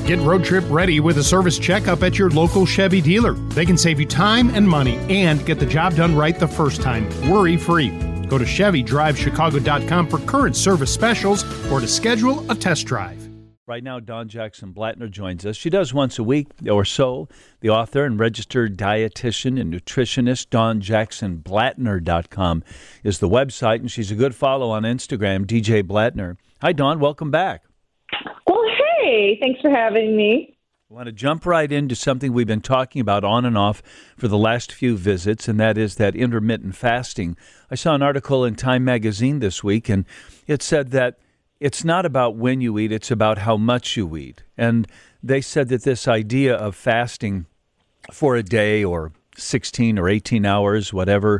Get road trip ready with a service checkup at your local Chevy dealer. They can save you time and money and get the job done right the first time, worry-free. Go to ChevyDriveChicago.com for current service specials or to schedule a test drive. Right now, Dawn Jackson Blattner joins us. She does once a week or so. The author and registered dietitian and nutritionist, DawnJacksonBlattner.com is the website, and she's a good follow on Instagram, DJ Blattner. Hi, Dawn. Welcome back. Well, hey, thanks for having me. I want to jump right into something we've been talking about on and off for the last few visits, and that is that intermittent fasting. I saw an article in Time Magazine this week, and it said that it's not about when you eat, it's about how much you eat. And they said that this idea of fasting for a day or 16 or 18 hours, whatever,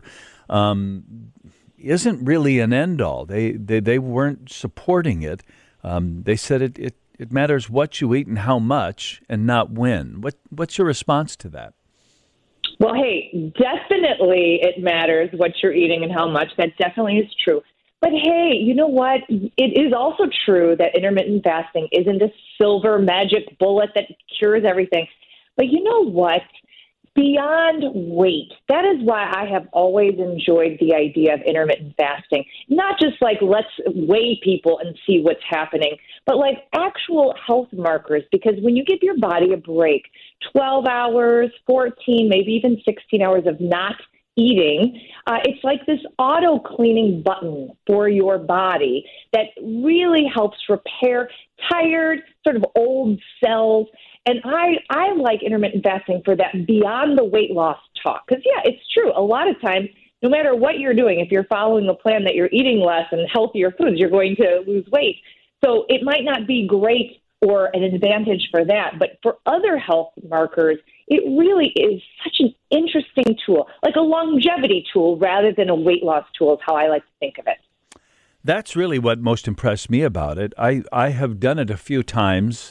isn't really an end-all. They weren't supporting it. They said it matters what you eat and how much and not when. What's your response to that? Well, hey, definitely it matters what you're eating and how much. That definitely is true. But hey, you know what? It is also true that intermittent fasting isn't a silver magic bullet that cures everything. But you know what? Beyond weight, that is why I have always enjoyed the idea of intermittent fasting. Not just like let's weigh people and see what's happening, but like actual health markers. Because when you give your body a break, 12 hours, 14, maybe even 16 hours of not eating, it's like this auto-cleaning button for your body that really helps repair tired, sort of old cells. And I like intermittent fasting for that beyond the weight loss talk. Because, yeah, it's true. A lot of times, no matter what you're doing, if you're following a plan that you're eating less and healthier foods, you're going to lose weight. So it might not be great or an advantage for that. But for other health markers, it really is such an interesting tool, like a longevity tool rather than a weight loss tool is how I like to think of it. That's really what most impressed me about it. I have done it a few times.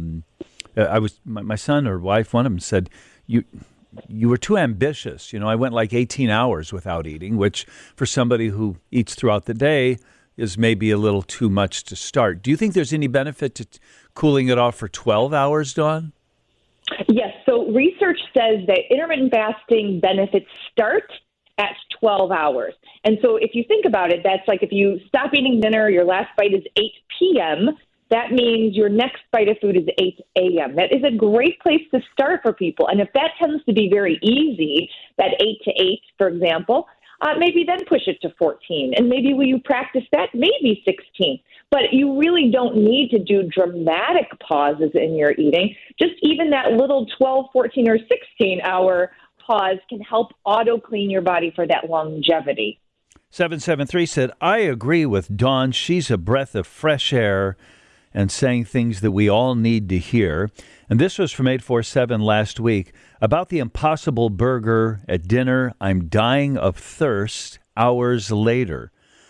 My son or wife, one of them said, you were too ambitious. You know, I went like 18 hours without eating, which for somebody who eats throughout the day is maybe a little too much to start. Do you think there's any benefit to cooling it off for 12 hours, Dawn? Yes. So research says that intermittent fasting benefits start at 12 hours. And so if you think about it, that's like if you stop eating dinner, your last bite is 8 p.m., that means your next bite of food is 8 a.m. That is a great place to start for people. And if that tends to be very easy, that 8 to 8, for example, maybe then push it to 14. And maybe will you practice that? Maybe 16. But you really don't need to do dramatic pauses in your eating. Just even that little 12, 14, or 16-hour pause can help auto-clean your body for that longevity. 773 said, I agree with Dawn. She's a breath of fresh air and saying things that we all need to hear. And this was from 847 last week about the Impossible Burger at dinner. I'm dying of thirst hours later.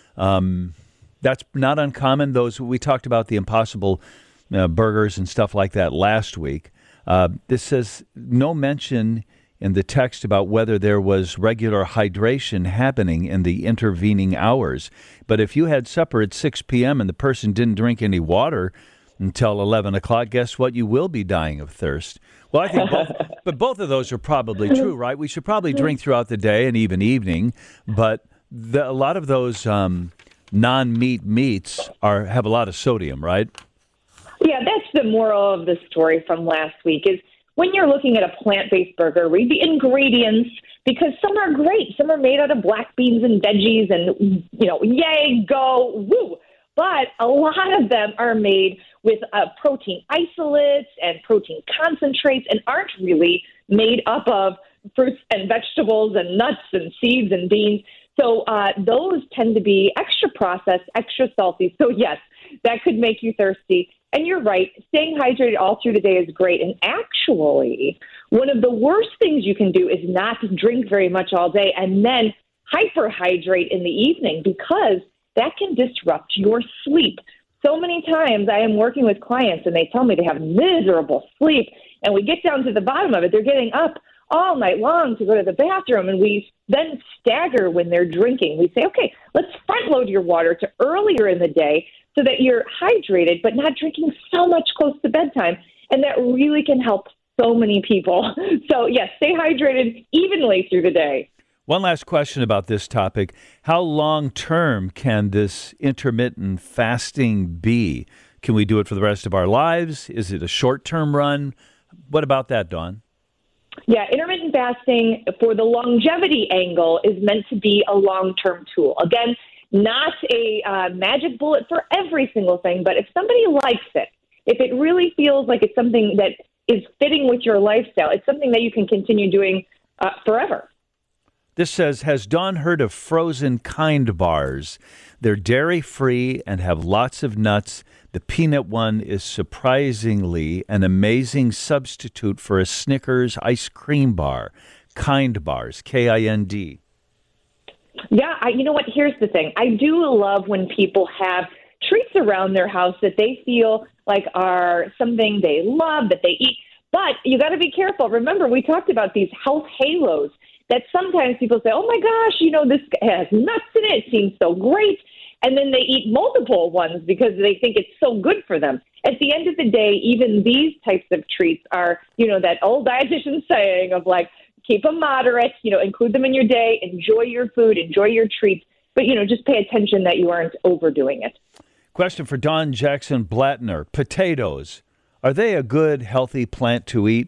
That's not uncommon. We talked about the Impossible burgers and stuff like that last week. This says no mention in the text about whether there was regular hydration happening in the intervening hours. But if you had supper at 6 p.m. and the person didn't drink any water until 11 o'clock, guess what? You will be dying of thirst. Well, I think both of those are probably true, right? We should probably drink throughout the day and even evening, but a lot of those non-meat meats have a lot of sodium, right? Yeah, that's the moral of the story from last week is when you're looking at a plant-based burger, read the ingredients because some are great. Some are made out of black beans and veggies and, yay, go, woo. But a lot of them are made with protein isolates and protein concentrates and aren't really made up of fruits and vegetables and nuts and seeds and beans. So those tend to be extra processed, extra salty. So, yes, that could make you thirsty. And you're right, staying hydrated all through the day is great. And actually, one of the worst things you can do is not drink very much all day and then hyperhydrate in the evening because that can disrupt your sleep. So many times I am working with clients and they tell me they have miserable sleep. And we get down to the bottom of it. They're getting up all night long to go to the bathroom. And we then stagger when they're drinking. We say, okay, let's front load your water to earlier in the day so that you're hydrated, but not drinking so much close to bedtime. And that really can help so many people. So, yes, stay hydrated evenly through the day. One last question about this topic. How long-term can this intermittent fasting be? Can we do it for the rest of our lives? Is it a short-term run? What about that, Dawn? Yeah, intermittent fasting for the longevity angle is meant to be a long-term tool. Again, not a magic bullet for every single thing, but if somebody likes it, if it really feels like it's something that is fitting with your lifestyle, it's something that you can continue doing forever. This says, has Dawn heard of frozen Kind bars? They're dairy-free and have lots of nuts. The peanut one is surprisingly an amazing substitute for a Snickers ice cream bar. Kind bars, Kind. Yeah, you know what? Here's the thing. I do love when people have treats around their house that they feel like are something they love, that they eat. But you got to be careful. Remember, we talked about these health halos that sometimes people say, oh, my gosh, this has nuts in it. It seems so great. And then they eat multiple ones because they think it's so good for them. At the end of the day, even these types of treats are, that old dietitian saying of like, keep them moderate, include them in your day, enjoy your food, enjoy your treats, but, just pay attention that you aren't overdoing it. Question for Dawn Jackson Blattner. Potatoes, are they a good, healthy plant to eat?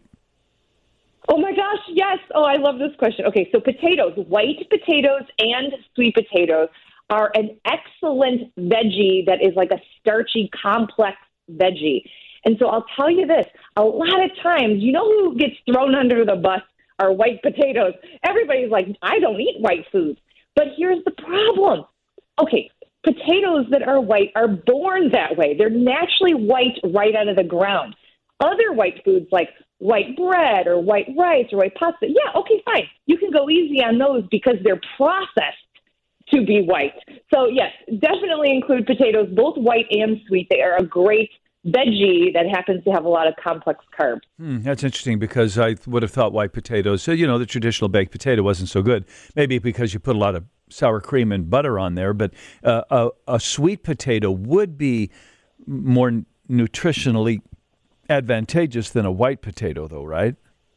Oh, my gosh, yes. Oh, I love this question. Okay, so potatoes, white potatoes and sweet potatoes are an excellent veggie that is like a starchy, complex veggie. And so I'll tell you this, a lot of times, who gets thrown under the bus are white potatoes. Everybody's like, I don't eat white foods. But here's the problem. Okay, potatoes that are white are born that way. They're naturally white right out of the ground. Other white foods like white bread or white rice or white pasta, yeah, okay, fine. You can go easy on those because they're processed to be white. So, yes, definitely include potatoes, both white and sweet. They are a great veggie that happens to have a lot of complex carbs. That's interesting because I would have thought white potatoes, so, the traditional baked potato wasn't so good. Maybe because you put a lot of sour cream and butter on there, but a sweet potato would be more nutritionally advantageous than a white potato, though, right?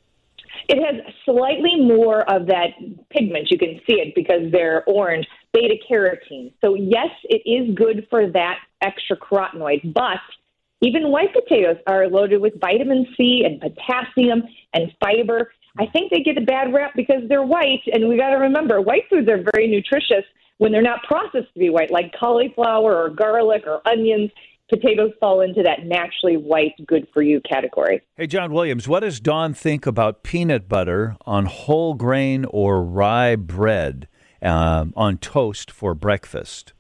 It has slightly more of that pigment. You can see it because they're orange, beta-carotene. So, yes, it is good for that extra carotenoid, but even white potatoes are loaded with vitamin C and potassium and fiber. I think they get a bad rap because they're white, and we got to remember, white foods are very nutritious when they're not processed to be white, like cauliflower or garlic or onions. Potatoes fall into that naturally white, good-for-you category. Hey, John Williams, what does Dawn think about peanut butter on whole grain or rye bread on toast for breakfast?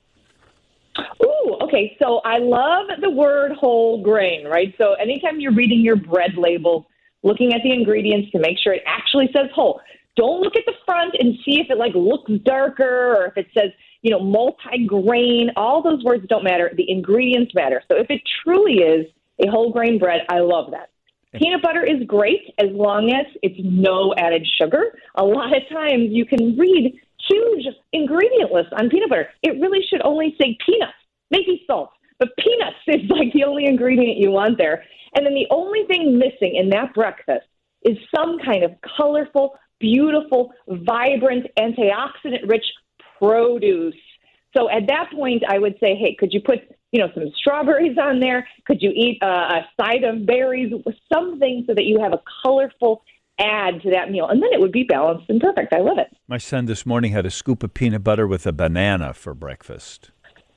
Ooh, okay. So I love the word whole grain, right? So anytime you're reading your bread label, looking at the ingredients to make sure it actually says whole. Don't look at the front and see if it looks darker or if it says, multi-grain. All those words don't matter. The ingredients matter. So if it truly is a whole grain bread, I love that. Peanut butter is great as long as it's no added sugar. A lot of times you can read huge ingredient lists on peanut butter. It really should only say peanuts, maybe salt, but peanuts is like the only ingredient you want there. And then the only thing missing in that breakfast is some kind of colorful, beautiful, vibrant, antioxidant-rich produce. So at that point, I would say, hey, could you put, some strawberries on there? Could you eat a side of berries? Something so that you have a colorful add to that meal. And then it would be balanced and perfect. I love it. My son this morning had a scoop of peanut butter with a banana for breakfast.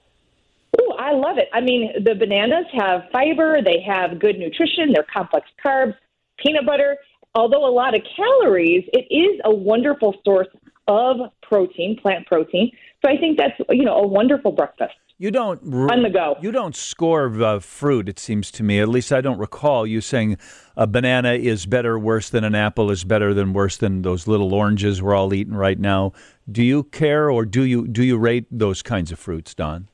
Ooh, I love it. I mean, the bananas have fiber. They have good nutrition. They're complex carbs. Peanut butter, although a lot of calories, it is a wonderful source of protein, plant protein. So I think that's, a wonderful breakfast. You don't on the go. You don't score fruit, it seems to me. At least I don't recall you saying a banana is better, worse than an apple is better than worse than those little oranges we're all eating right now. Do you care, or do you rate those kinds of fruits, Dawn?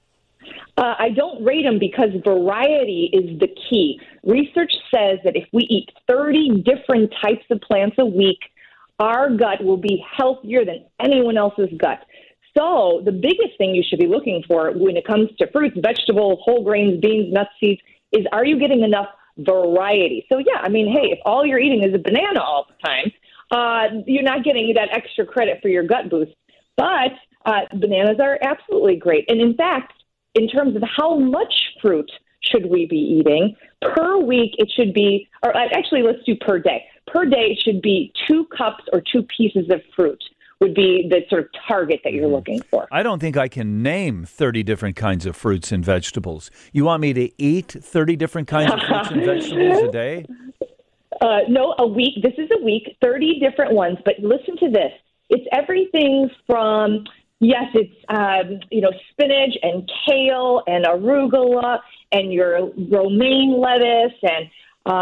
I don't rate them because variety is the key. Research says that if we eat 30 different types of plants a week, our gut will be healthier than anyone else's gut. So the biggest thing you should be looking for when it comes to fruits, vegetables, whole grains, beans, nuts, seeds, is are you getting enough variety. So, yeah, I mean, hey, if all you're eating is a banana all the time, you're not getting that extra credit for your gut boost. But bananas are absolutely great. And in fact, in terms of how much fruit should we be eating, per week it should be, or actually let's do per day. Per day it should be 2 cups or 2 pieces of fruit would be the sort of target that you're looking for. I don't think I can name 30 different kinds of fruits and vegetables. You want me to eat 30 different kinds of fruits and vegetables a day? No, a week. This is a week, 30 different ones. But listen to this. It's everything from, yes, it's, spinach and kale and arugula and your romaine lettuce and,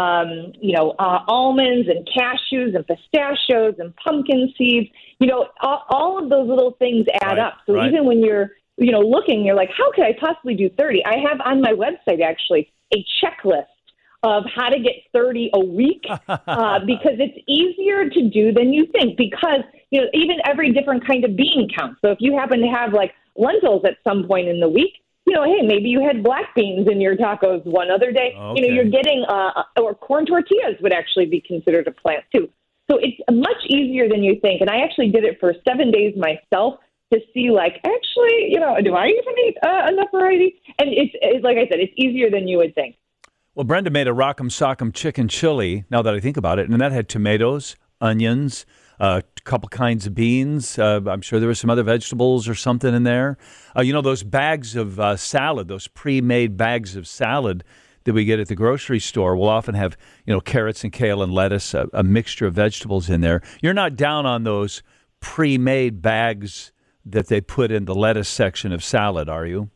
almonds and cashews and pistachios and pumpkin seeds. All of those little things add up. So even when you're, looking, you're like, how could I possibly do 30? I have on my website, actually, a checklist of how to get 30 a week because it's easier to do than you think because, even every different kind of bean counts. So if you happen to have like lentils at some point in the week, hey, maybe you had black beans in your tacos one other day. Okay. You're getting, or corn tortillas would actually be considered a plant too. So it's much easier than you think. And I actually did it for 7 days myself to see, like, actually, do I even eat enough variety? And it's like I said, it's easier than you would think. Well, Brenda made a Rock'em Sock'em chicken chili, now that I think about it, and that had tomatoes, onions, a couple kinds of beans. I'm sure there were some other vegetables or something in there. Those bags of salad, those pre-made bags of salad that we get at the grocery store will often have, carrots and kale and lettuce, a mixture of vegetables in there. You're not down on those pre-made bags that they put in the lettuce section of salad, are you?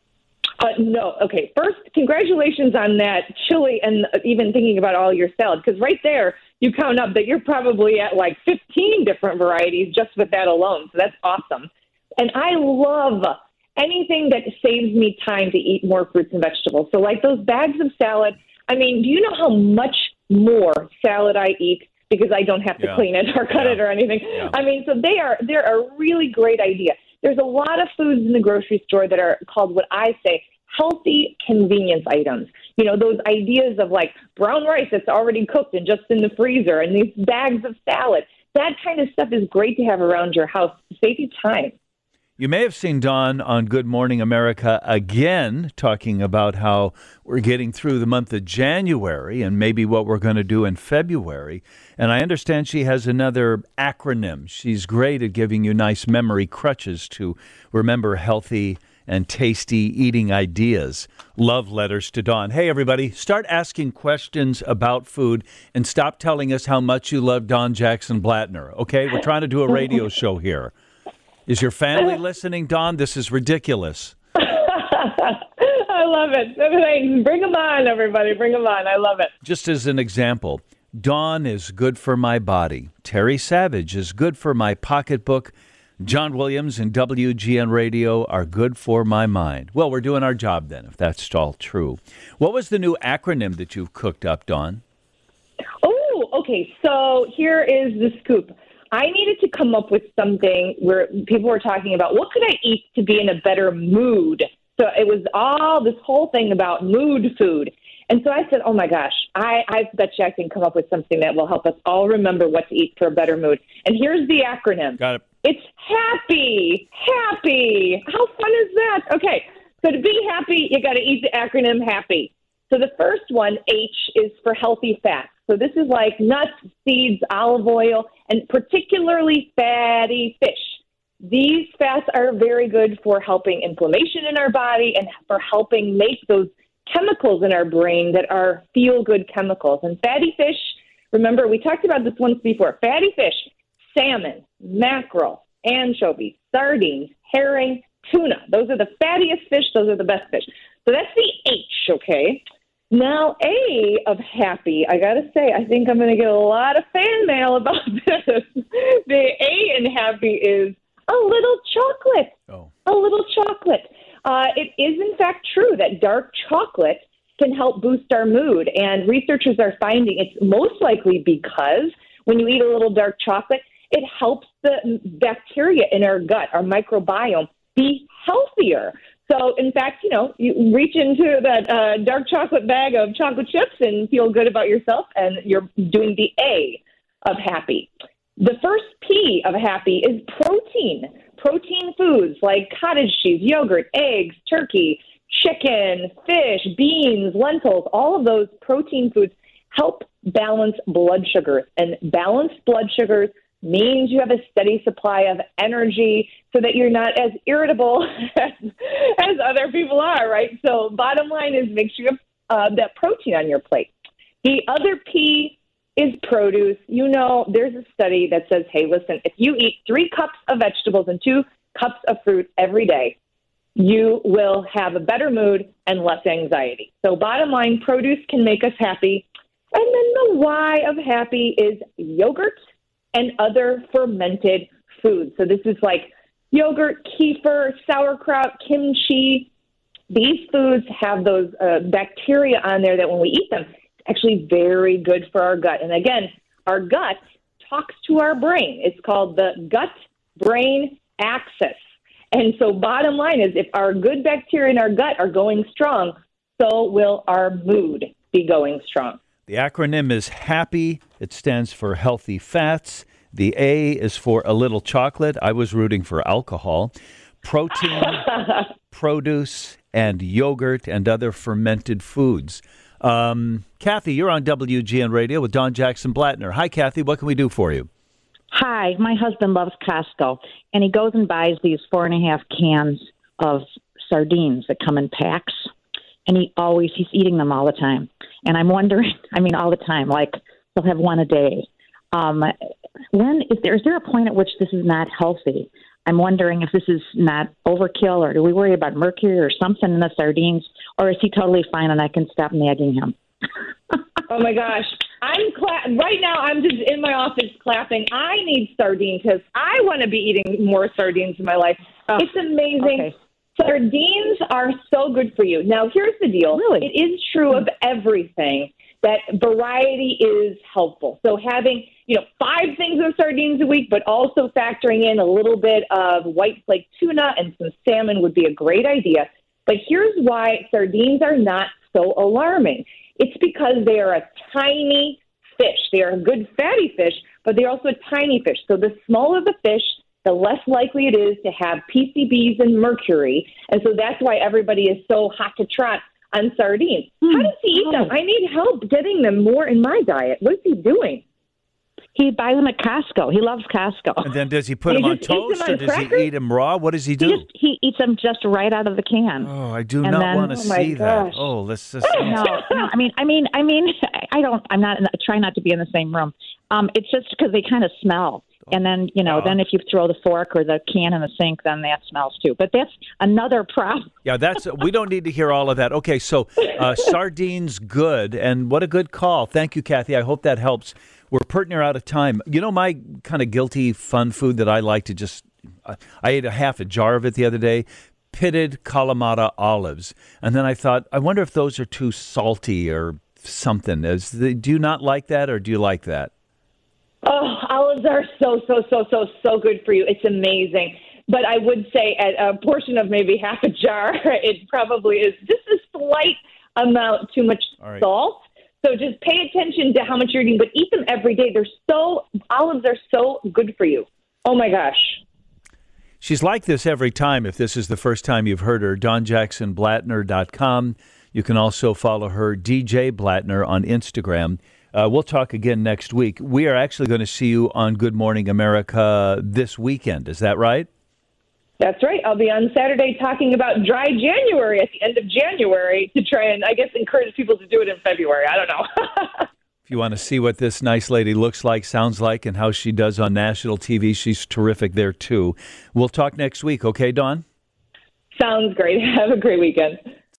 No. Okay. First, congratulations on that chili and even thinking about all your salad, because right there you count up that you're probably at like 15 different varieties just with that alone. So that's awesome. And I love anything that saves me time to eat more fruits and vegetables. So like those bags of salad, I mean, do you know how much more salad I eat because I don't have to clean it or cut it or anything? Yeah. I mean, so they're a really great idea. There's a lot of foods in the grocery store that are called what I say healthy convenience items. Those ideas of like brown rice that's already cooked and just in the freezer and these bags of salad. That kind of stuff is great to have around your house to save you time. You may have seen Dawn on Good Morning America again talking about how we're getting through the month of January and maybe what we're going to do in February. And I understand she has another acronym. She's great at giving you nice memory crutches to remember healthy and tasty eating ideas. Love letters to Dawn. Hey, everybody, start asking questions about food and stop telling us how much you love Dawn Jackson Blattner, okay? We're trying to do a radio show here. Is your family listening, Dawn? This is ridiculous. I love it. Bring them on, everybody. Bring them on. I love it. Just as an example, Dawn is good for my body. Terry Savage is good for my pocketbook. John Williams and WGN Radio are good for my mind. Well, we're doing our job then, if that's all true. What was the new acronym that you've cooked up, Dawn? Oh, okay. So here is the scoop. I needed to come up with something where people were talking about what could I eat to be in a better mood. So it was all this whole thing about mood food. And so I said, oh, my gosh, I bet you I can come up with something that will help us all remember what to eat for a better mood. And here's the acronym. Got it. It's happy. Happy. How fun is that? Okay. So to be happy, you got to eat the acronym HAPPY. So the first one, H, is for healthy fats. So this is like nuts, seeds, olive oil, and particularly fatty fish. These fats are very good for helping inflammation in our body and for helping make those chemicals in our brain that are feel-good chemicals. And fatty fish, remember, we talked about this once before. Fatty fish, salmon, mackerel, anchovies, sardines, herring, tuna. Those are the fattiest fish. Those are the best fish. So that's the H, okay? Now, A of happy, I got to say, I think I'm going to get a lot of fan mail about this. The A in happy is a little chocolate. Oh. A little chocolate. It is, in fact, true that dark chocolate can help boost our mood. And researchers are finding it's most likely because when you eat a little dark chocolate, it helps the bacteria in our gut, our microbiome, be healthier. So, in fact, you reach into that dark chocolate bag of chocolate chips and feel good about yourself, and you're doing the A of happy. The first P of happy is protein. Protein foods like cottage cheese, yogurt, eggs, turkey, chicken, fish, beans, lentils, all of those protein foods help balance blood sugars. And balanced blood sugars means you have a steady supply of energy so that you're not as irritable as other people are, right? So bottom line is make sure you have that protein on your plate. The other P is produce. There's a study that says, hey, listen, if you eat 3 cups of vegetables and 2 cups of fruit every day, you will have a better mood and less anxiety. So bottom line, produce can make us happy. And then the Y of happy is yogurt and other fermented foods. So this is like yogurt, kefir, sauerkraut, kimchi. These foods have those bacteria on there that when we eat them, it's actually very good for our gut. And again, our gut talks to our brain. It's called the gut-brain axis. And so bottom line is if our good bacteria in our gut are going strong, so will our mood be going strong. The acronym is HAPPY. It stands for healthy fats. The A is for a little chocolate. I was rooting for alcohol. Protein, produce, and yogurt and other fermented foods. Kathy, you're on WGN Radio with Don Jackson Blattner. Hi, Kathy. What can we do for you? Hi. My husband loves Costco, and he goes and buys these 4.5 cans of sardines that come in packs, and he's eating them all the time. And I'm wondering, all the time, like he'll have one a day. Is there a point at which this is not healthy? I'm wondering if this is not overkill, or do we worry about mercury or something in the sardines, or is he totally fine and I can stop nagging him? Oh my gosh. Right now I'm just in my office clapping. I need sardines because I want to be eating more sardines in my life. Oh, it's amazing. Okay. Sardines are so good for you. Now, here's the deal. Really? It is true of everything that variety is helpful. So having, 5 things of sardines a week, but also factoring in a little bit of white flake tuna and some salmon would be a great idea. But here's why sardines are not so alarming. It's because they are a tiny fish. They are a good fatty fish, but they're also a tiny fish. So the smaller the fish, the less likely it is to have PCBs and mercury. And so that's why everybody is so hot to trot on sardines. How does he eat them? I need help getting them more in my diet. What is he doing? He buys them at Costco. He loves Costco. And then does he put them on toast or does he eat them raw? What does he do? He eats them just right out of the can. Oh, I do not want to see that. Oh, let's just. No. I try not to be in the same room. It's just because they kind of smell. And then, then if you throw the fork or the can in the sink, then that smells too. But that's another problem. Yeah, we don't need to hear all of that. Okay, so sardines, good. And what a good call. Thank you, Kathy. I hope that helps. We're pretty near out of time. My kind of guilty fun food that I like to just, I ate a half a jar of it the other day, pitted Kalamata olives. And then I thought, I wonder if those are too salty or something. Do you not like that or do you like that? Oh, olives are so good for you. It's amazing. But I would say at a portion of maybe half a jar, it probably is just a slight amount too much salt. So just pay attention to how much you're eating, but eat them every day. Olives are so good for you. Oh my gosh. She's like this every time if this is the first time you've heard her. DonJacksonBlattner.com. You can also follow her, DJ Blattner, on Instagram. We'll talk again next week. We are actually going to see you on Good Morning America this weekend. Is that right? That's right. I'll be on Saturday talking about dry January at the end of January to try and, encourage people to do it in February. I don't know. If you want to see what this nice lady looks like, sounds like, and how she does on national TV, she's terrific there, too. We'll talk next week. Okay, Dawn? Sounds great. Have a great weekend.